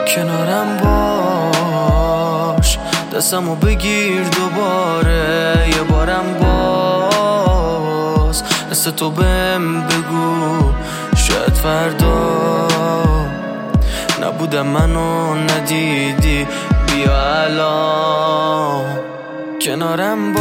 کنارم باش، دستمو بگیر دوباره یه بارم باز، مثل تو بهم بگو شاید فردا نبودم منو ندیدی، بیا الان کنارم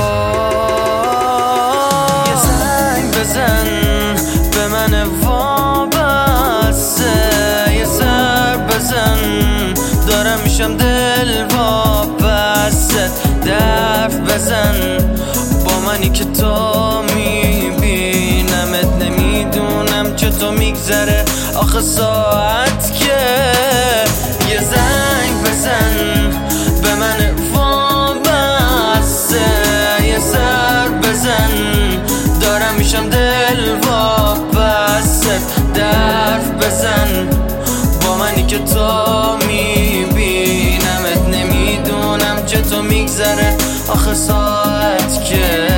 باش. یه زنگ بزن به من وابسته، یه سر بزن دارم میشم دل وابسته، درف بزن با منی که تو میبینمت، نمیدونم چطور میگذره آخه ساعت که. یه زنگ بزن به من وابسته، یه سر بزن دارم میشم دل وابسته، درف بزن با منی که تو میبینمت، نمیدونم چطور میگذره آخه ساعت که.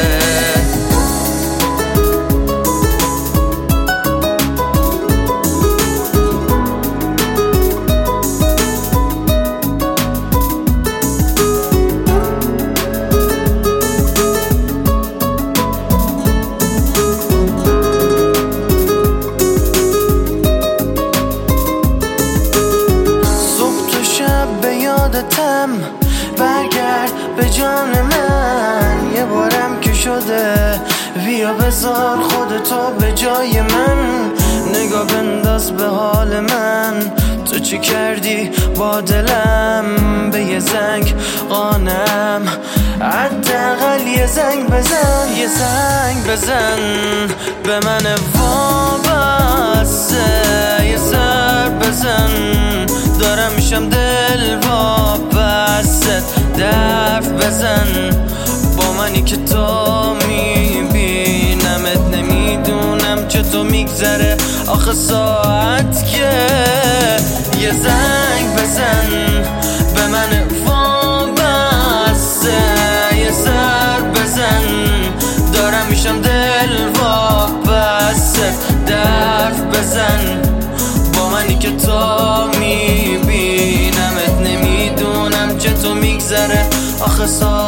برگرد به جان من یه بارم که شده، بیا بذار خودتو به جای من، نگاه بنداز به حال من، تو چی کردی با دلم، به یه زنگ قانم، حداقل یه زنگ بزن، یه زنگ بزن به من وابسته، یه سر بزن دارم میشم دل وابسته، درف بزن با منی که تو میبینمت، نمیدونم چطور میگذره آخه ساعت که. یه زنگ بزن به من وابسته، یه سر بزن دارم میشم دل وابسته، درف بزن با منی که تو میبینمت، نمیدونم چطور میگذره آخه